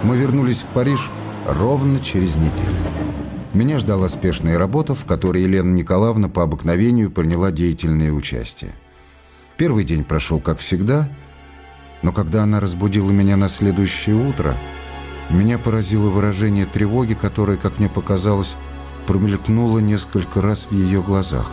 Мы вернулись в Париж ровно через неделю. Меня ждала спешная работа, в которой Елена Николаевна по обыкновению приняла деятельное участие. Первый день прошел как всегда, но когда она разбудила меня на следующее утро, меня поразило выражение тревоги, которое, как мне показалось, промелькнуло несколько раз в ее глазах.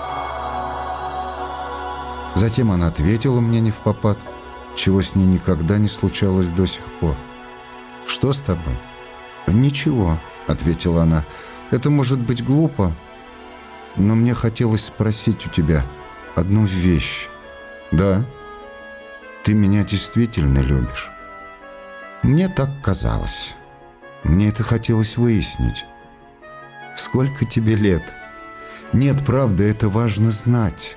Затем она ответила мне невпопад, чего с ней никогда не случалось до сих пор. «Что с тобой?» «Ничего», — ответила она. «Это может быть глупо, но мне хотелось спросить у тебя одну вещь». «Да? Ты меня действительно любишь?» «Мне так казалось. Мне это хотелось выяснить». «Сколько тебе лет?» «Нет, правда, это важно знать».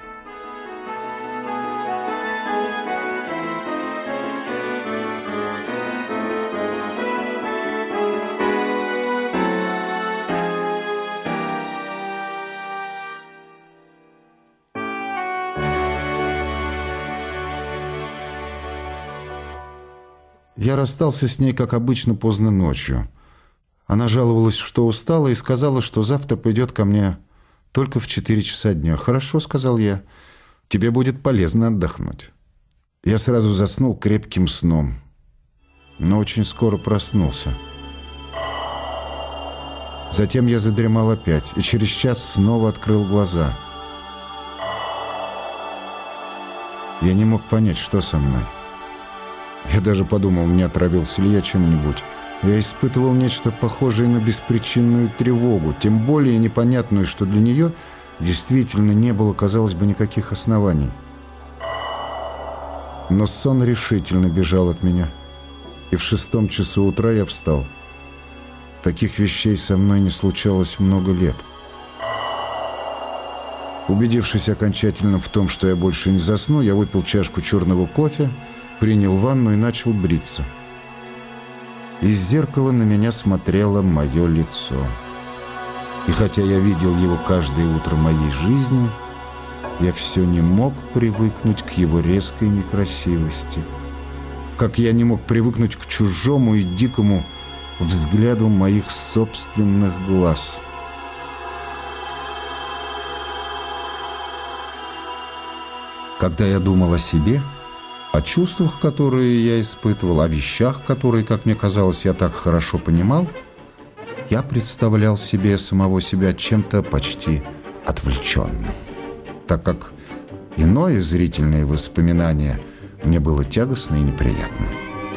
Я расстался с ней, как обычно, поздно ночью. Она жаловалась, что устала, и сказала, что завтра придет ко мне только в 4 часа дня. «Хорошо», — сказал я, — «тебе будет полезно отдохнуть». Я сразу заснул крепким сном, но очень скоро проснулся. Затем я задремал опять, и через час снова открыл глаза. Я не мог понять, что со мной. Я даже подумал, не отравился ли я чем-нибудь. Я испытывал нечто похожее на беспричинную тревогу, тем более непонятную, что для нее действительно не было, казалось бы, никаких оснований. Но сон решительно бежал от меня, и в 6 часу утра я встал. Таких вещей со мной не случалось много лет. Убедившись окончательно в том, что я больше не засну, я выпил чашку черного кофе, принял ванну и начал бриться. Из зеркала на меня смотрело мое лицо. И хотя я видел его каждое утро моей жизни, я все не мог привыкнуть к его резкой некрасивости. Как я не мог привыкнуть к чужому и дикому взгляду моих собственных глаз. Когда я думал о себе, о чувствах, которые я испытывал, о вещах, которые, как мне казалось, я так хорошо понимал, я представлял себе самого себя чем-то почти отвлеченным, так как иное зрительное воспоминание мне было тягостно и неприятно.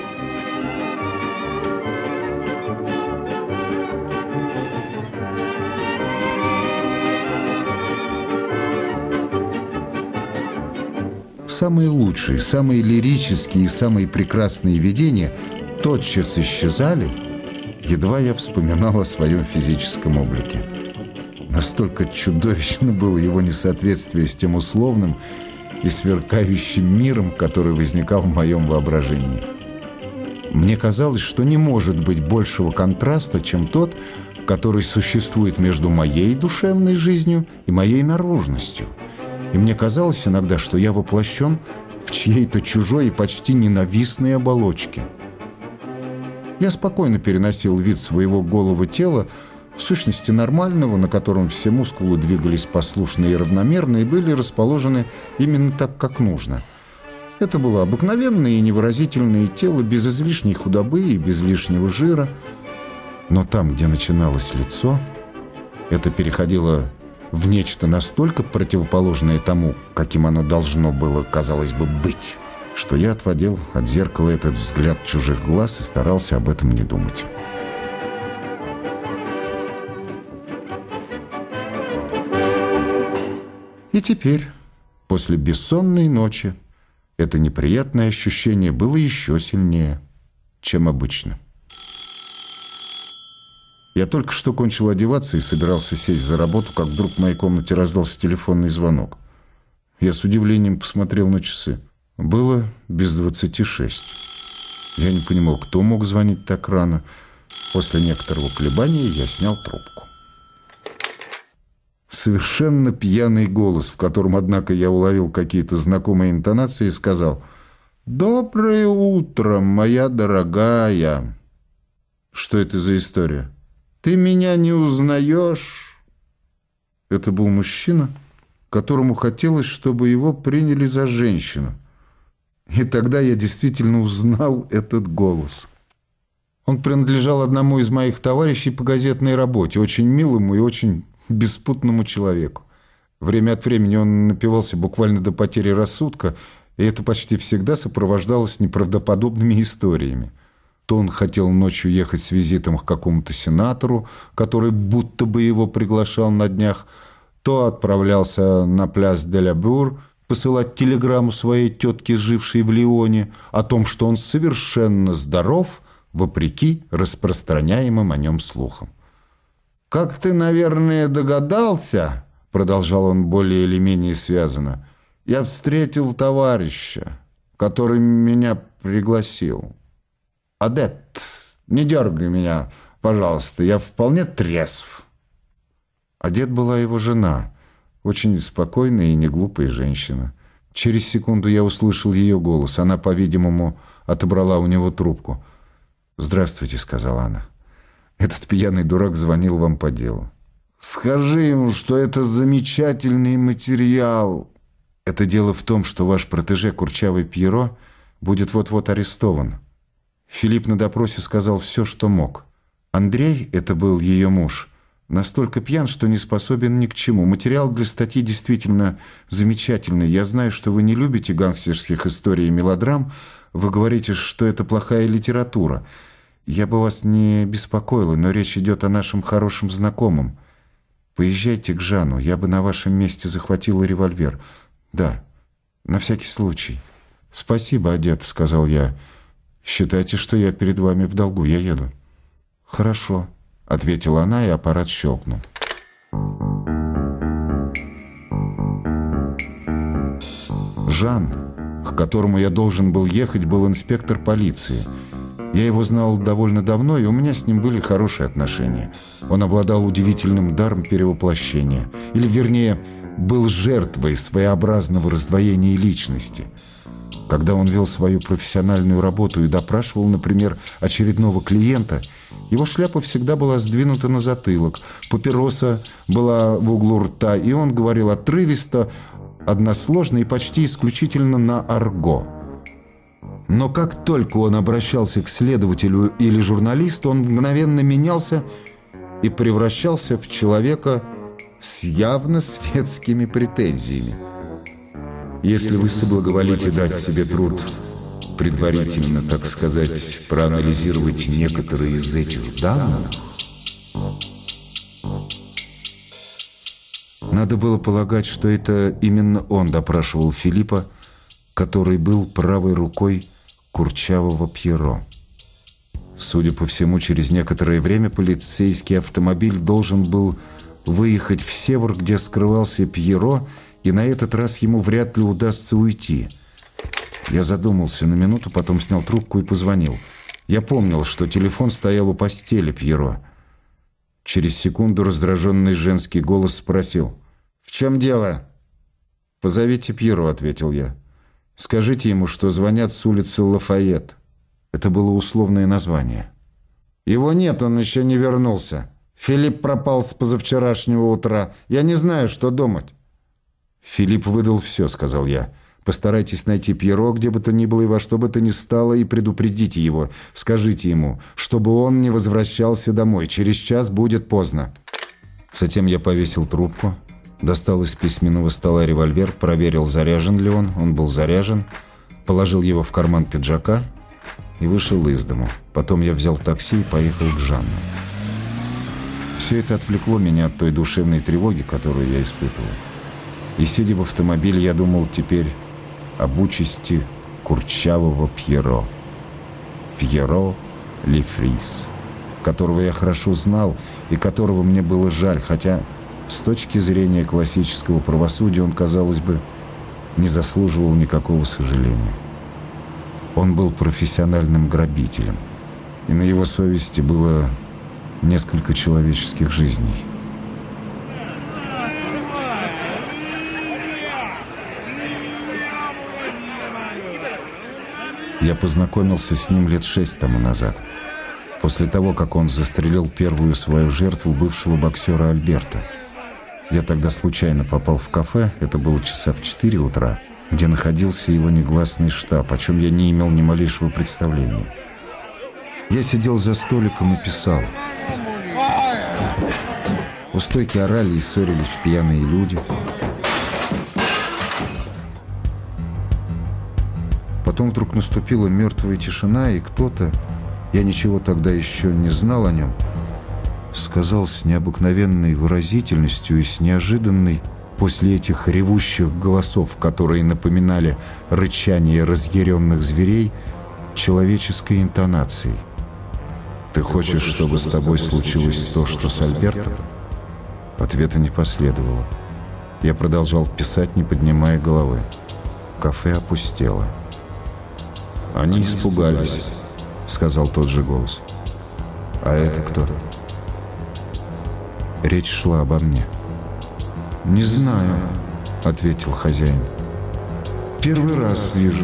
Самые лучшие, самые лирические и самые прекрасные видения тотчас исчезали, едва я вспоминал о своем физическом облике. Настолько чудовищно было его несоответствие с тем условным и сверкающим миром, который возникал в моем воображении. Мне казалось, что не может быть большего контраста, чем тот, который существует между моей душевной жизнью и моей наружностью. И мне казалось иногда, что я воплощен в чьей-то чужой и почти ненавистной оболочке. Я спокойно переносил вид своего голого тела, в сущности нормального, на котором все мускулы двигались послушно и равномерно и были расположены именно так, как нужно. Это было обыкновенное и невыразительное тело, без излишней худобы и без лишнего жира. Но там, где начиналось лицо, это переходило в нечто настолько противоположное тому, каким оно должно было, казалось бы, быть, что я отводил от зеркала этот взгляд чужих глаз и старался об этом не думать. И теперь, после бессонной ночи, это неприятное ощущение было еще сильнее, чем обычно. Я только что кончил одеваться и собирался сесть за работу, как вдруг в моей комнате раздался телефонный звонок. Я с удивлением посмотрел на часы. Было без 26. Я не понимал, кто мог звонить так рано. После некоторого колебания я снял трубку. Совершенно пьяный голос, в котором, однако, я уловил какие-то знакомые интонации, сказал: «Доброе утро, моя дорогая». Что это за история? Ты меня не узнаешь? Это был мужчина, которому хотелось, чтобы его приняли за женщину. И тогда я действительно узнал этот голос. Он принадлежал одному из моих товарищей по газетной работе, очень милому и очень беспутному человеку. Время от времени он напивался буквально до потери рассудка, и это почти всегда сопровождалось неправдоподобными историями. То он хотел ночью ехать с визитом к какому-то сенатору, который будто бы его приглашал на днях, то отправлялся на пляс де-ля-Бюр посылать телеграмму своей тетке, жившей в Лионе, о том, что он совершенно здоров, вопреки распространяемым о нем слухам. «Как ты, наверное, догадался, — продолжал он более или менее связанно, — я встретил товарища, который меня пригласил. Адет, не дергай меня, пожалуйста, я вполне трезв». Адет была его жена, очень спокойная и неглупая женщина. Через секунду я услышал ее голос. Она, по-видимому, отобрала у него трубку. «Здравствуйте», — сказала она. «Этот пьяный дурак звонил вам по делу». «Скажи ему, что это замечательный материал». «Это дело в том, что ваш протеже, курчавый Пьеро, будет вот-вот арестован». Филипп на допросе сказал все, что мог. Андрей, это был ее муж, настолько пьян, что не способен ни к чему. Материал для статьи действительно замечательный. Я знаю, что вы не любите гангстерских историй и мелодрам. Вы говорите, что это плохая литература. Я бы вас не беспокоила, но речь идет о нашем хорошем знакомом. Поезжайте к Жану, я бы на вашем месте захватила револьвер. Да, на всякий случай. Спасибо, Адет, сказал я. Считайте, что я перед вами в долгу, я еду. Хорошо, ответила она, и аппарат щелкнул. Жан, к которому я должен был ехать, был инспектор полиции. Я его знал довольно давно, и у меня с ним были хорошие отношения. Он обладал удивительным даром перевоплощения. Или, вернее, был жертвой своеобразного раздвоения личности. Когда он вел свою профессиональную работу и допрашивал, например, очередного клиента, его шляпа всегда была сдвинута на затылок, папироса была в углу рта, и он говорил отрывисто, односложно и почти исключительно на арго. Но как только он обращался к следователю или журналисту, он мгновенно менялся и превращался в человека с явно светскими претензиями. Если вы соблаговолите дать себе труд предварительно, так сказать, проанализировать некоторые из этих данных, надо было полагать, что это именно он допрашивал Филиппа, который был правой рукой курчавого Пьеро. Судя по всему, через некоторое время полицейский автомобиль должен был выехать в Севр, где скрывался Пьеро, и на этот раз ему вряд ли удастся уйти. Я задумался на минуту, потом снял трубку и позвонил. Я помнил, что телефон стоял у постели Пьеро. Через секунду раздраженный женский голос спросил: «В чем дело?» «Позовите Пьеро», — ответил я. «Скажите ему, что звонят с улицы Лафайет». Это было условное название. «Его нет, он еще не вернулся. Филипп пропал с позавчерашнего утра. Я не знаю, что думать». «Филипп выдал все», — сказал я. «Постарайтесь найти Пьеро, где бы то ни было и во что бы то ни стало, и предупредите его. Скажите ему, чтобы он не возвращался домой. Через час будет поздно». Затем я повесил трубку, достал из письменного стола револьвер, проверил, заряжен ли он. Он был заряжен. Положил его в карман пиджака и вышел из дому. Потом я взял такси и поехал к Жанну. Все это отвлекло меня от той душевной тревоги, которую я испытывал. И, сидя в автомобиле, я думал теперь об участи курчавого Пьеро. Пьеро Лефрис, которого я хорошо знал и которого мне было жаль, хотя с точки зрения классического правосудия он, казалось бы, не заслуживал никакого сожаления. Он был профессиональным грабителем, и на его совести было несколько человеческих жизней. Я познакомился с ним лет 6 тому назад. после того, как он застрелил первую свою жертву, бывшего боксера Альберта. Я тогда случайно попал в кафе, это было часа в 4 утра, где находился его негласный штаб, о чем я не имел ни малейшего представления. Я сидел за столиком и писал. У стойки орали и ссорились пьяные люди. Потом вдруг наступила мертвая тишина, и кто-то, я ничего тогда еще не знал о нем, сказал с необыкновенной выразительностью и с неожиданной, после этих ревущих голосов, которые напоминали рычание разъяренных зверей, человеческой интонацией. «Ты хочешь, чтобы с тобой случилось то, что с Альбертом?» Ответа не последовало. Я продолжал писать, не поднимая головы. Кафе опустело. «Они испугались», — сказал тот же голос. «А это кто?» Речь шла обо мне. «Не знаю», — ответил хозяин. «Первый раз вижу».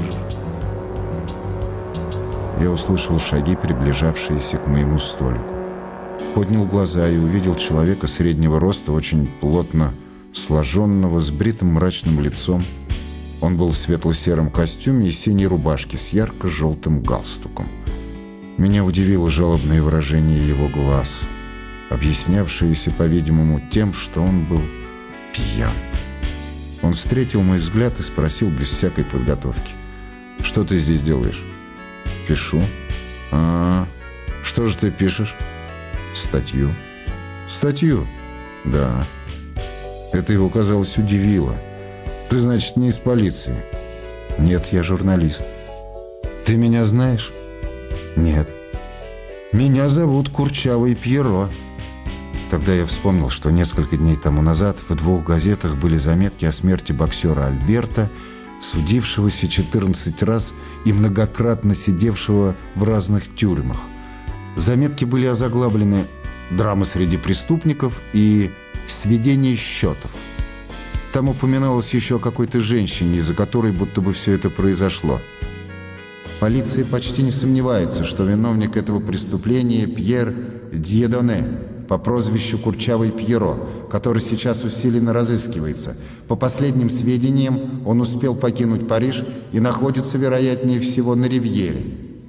Я услышал шаги, приближавшиеся к моему столику. Поднял глаза и увидел человека среднего роста, очень плотно сложенного, с бритым мрачным лицом. Он был в светло-сером костюме и синей рубашке с ярко-желтым галстуком. Меня удивило жалобное выражение его глаз, объяснявшееся, по-видимому, тем, что он был пьян. Он встретил мой взгляд и спросил без всякой подготовки: «Что ты здесь делаешь?» «Пишу». «А, что же ты пишешь?» «Статью». «Статью?» «Да». Это его, казалось, удивило. «Ты, значит, не из полиции?» «Нет, я журналист». «Ты меня знаешь?» «Нет». «Меня зовут Курчавый Пьеро». Тогда я вспомнил, что несколько дней тому назад в 2 газетах были заметки о смерти боксера Альберта, судившегося 14 раз и многократно сидевшего в разных тюрьмах. Заметки были озаглавлены «Драма среди преступников» и «Сведение счетов». Там упоминалось еще о какой-то женщине, из-за которой будто бы все это произошло. Полиция почти не сомневается, что виновник этого преступления Пьер Дьедоне по прозвищу Курчавый Пьеро, который сейчас усиленно разыскивается. По последним сведениям, он успел покинуть Париж и находится, вероятнее всего, на Ривьере.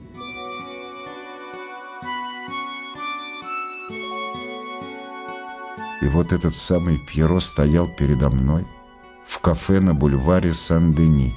И вот этот самый Пьеро стоял передо мной в кафе на бульваре Сан-Дени.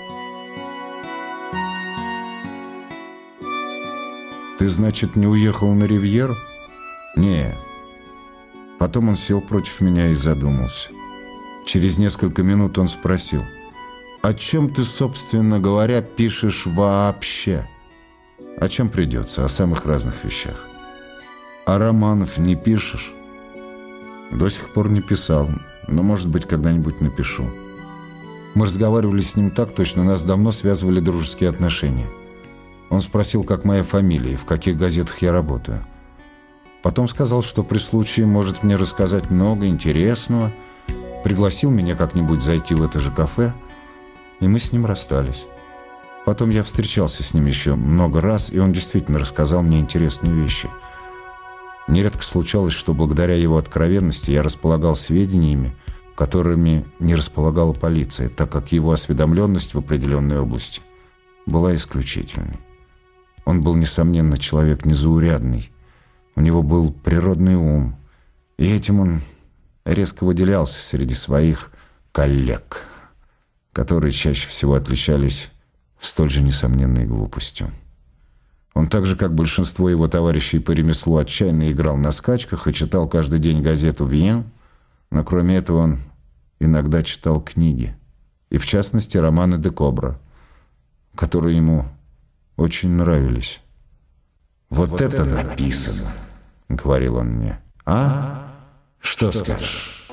«Ты, значит, не уехал на Ривьеру?» «Не». Потом он сел против меня и задумался. Через несколько минут он спросил: «О чем ты, собственно говоря, пишешь вообще?» «О чем придется, о самых разных вещах». «А романов не пишешь?» «До сих пор не писал, но, может быть, когда-нибудь напишу». Мы разговаривали с ним так, точно нас давно связывали дружеские отношения. Он спросил, как моя фамилия и в каких газетах я работаю. Потом сказал, что при случае может мне рассказать много интересного, пригласил меня как-нибудь зайти в это же кафе, и мы с ним расстались. Потом я встречался с ним еще много раз, и он действительно рассказал мне интересные вещи. Нередко случалось, что благодаря его откровенности я располагал сведениями, которыми не располагала полиция, так как его осведомленность в определенной области была исключительной. Он был, несомненно, человек незаурядный. У него был природный ум, и этим он резко выделялся среди своих коллег, которые чаще всего отличались столь же несомненной глупостью. Он так же, как большинство его товарищей по ремеслу, отчаянно играл на скачках и читал каждый день газету «Вьен», но кроме этого он иногда читал книги, и в частности романы де Кобра, которые ему очень нравились. «Вот это написано», — говорил он мне. «А? Что скажешь?»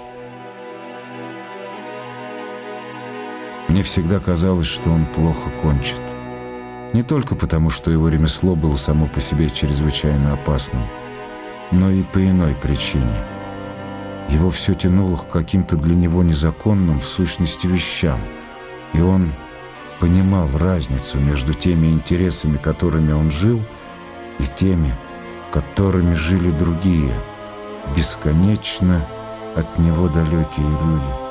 Мне всегда казалось, что он плохо кончит. Не только потому, что его ремесло было само по себе чрезвычайно опасным, но и по иной причине. Его все тянуло к каким-то для него незаконным в сущности вещам, и он понимал разницу между теми интересами, которыми он жил, и теми, которыми жили другие, бесконечно от него далекие люди.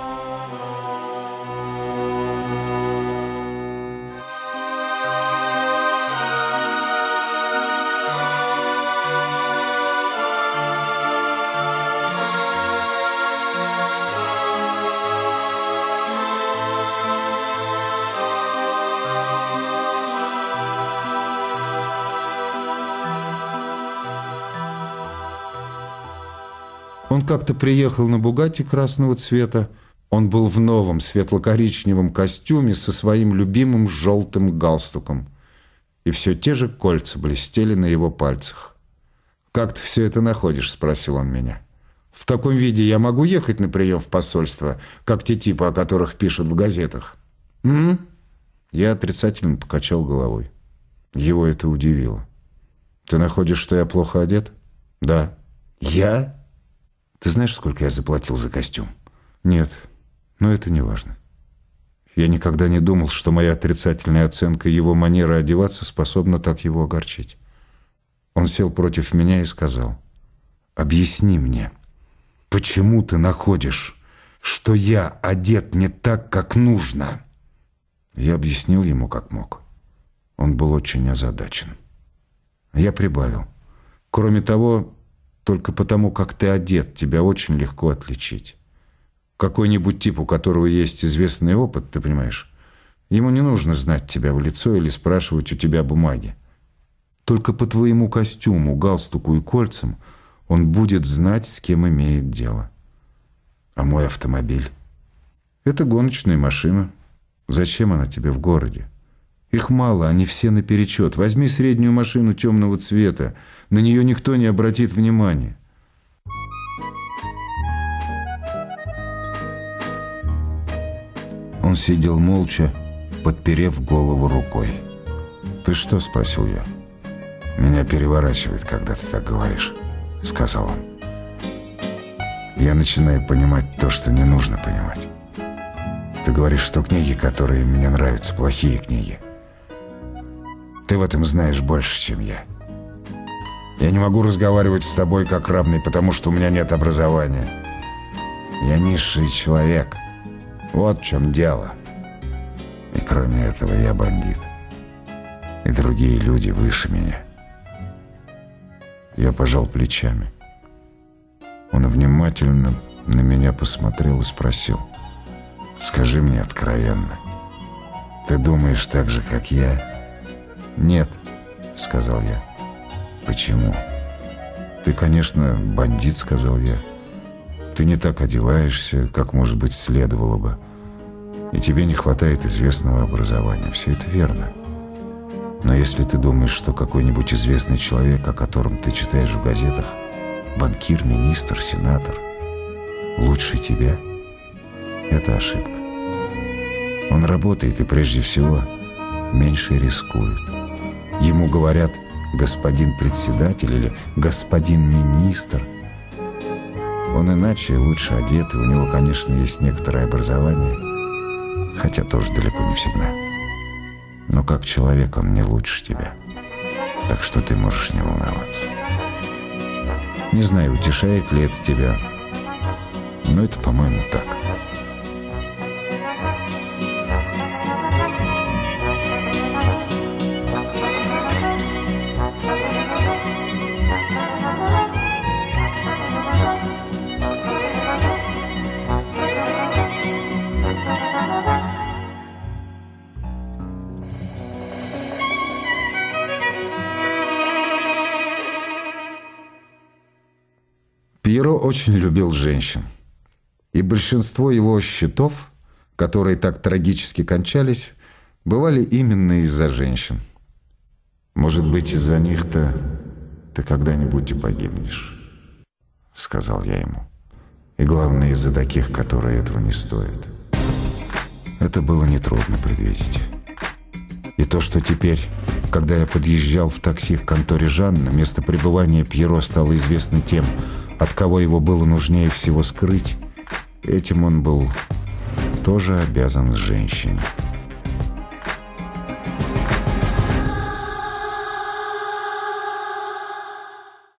Он как-то приехал на «Бугатти» красного цвета. Он был в новом светло-коричневом костюме со своим любимым желтым галстуком. И все те же кольца блестели на его пальцах. «Как ты все это находишь?» – спросил он меня. «В таком виде я могу ехать на прием в посольство, как те типы, о которых пишут в газетах?» Я отрицательно покачал головой. Его это удивило. «Ты находишь, что я плохо одет?» «Да». «Я?» «Ты знаешь, сколько я заплатил за костюм?» «Нет, но это не важно. Я никогда не думал, что моя отрицательная оценка его манеры одеваться способна так его огорчить». Он сел против меня и сказал: «Объясни мне, почему ты находишь, что я одет не так, как нужно?» Я объяснил ему, как мог. Он был очень озадачен. Я прибавил: «Кроме того, только потому, как ты одет, тебя очень легко отличить. Какой-нибудь тип, у которого есть известный опыт, ты понимаешь, ему не нужно знать тебя в лицо или спрашивать у тебя бумаги. Только по твоему костюму, галстуку и кольцам он будет знать, с кем имеет дело. А мой автомобиль — это гоночная машина. Зачем она тебе в городе? Их мало, они все наперечет. Возьми среднюю машину темного цвета. На нее никто не обратит внимания». Он сидел молча, подперев голову рукой. «Ты что?» – спросил я. «Меня переворачивает, когда ты так говоришь», – сказал он. «Я начинаю понимать то, что не нужно понимать. Ты говоришь, что книги, которые мне нравятся, плохие книги. Ты в этом знаешь больше, чем я. Я не могу разговаривать с тобой как равный, потому что у меня нет образования. Я низший человек. Вот в чем дело. И кроме этого я бандит. И другие люди выше меня». Я пожал плечами. Он внимательно на меня посмотрел и спросил: «Скажи мне откровенно, ты думаешь так же, как я?» «Нет», — сказал я. «Почему?» «Ты, конечно, бандит», — сказал я. «Ты не так одеваешься, как, может быть, следовало бы. И тебе не хватает известного образования. Все это верно. Но если ты думаешь, что какой-нибудь известный человек, о котором ты читаешь в газетах, банкир, министр, сенатор, лучше тебя, это ошибка. Он работает и, прежде всего, меньше рискует. Ему говорят господин председатель или господин министр. Он иначе и лучше одет, и у него, конечно, есть некоторое образование, хотя тоже далеко не всегда. Но как человек он не лучше тебя. Так что ты можешь не волноваться. Не знаю, утешает ли это тебя, но это, по-моему, так». Пьеро очень любил женщин, и большинство его счетов, которые так трагически кончались, бывали именно из-за женщин. «Может быть, из-за них-то ты когда-нибудь и погибнешь», — сказал я ему. «И главное, из-за таких, которые этого не стоят». Это было нетрудно предвидеть. И то, что теперь, когда я подъезжал в такси к конторе Жанна, место пребывания Пьеро стало известно тем, от кого его было нужнее всего скрыть, этим он был тоже обязан женщине.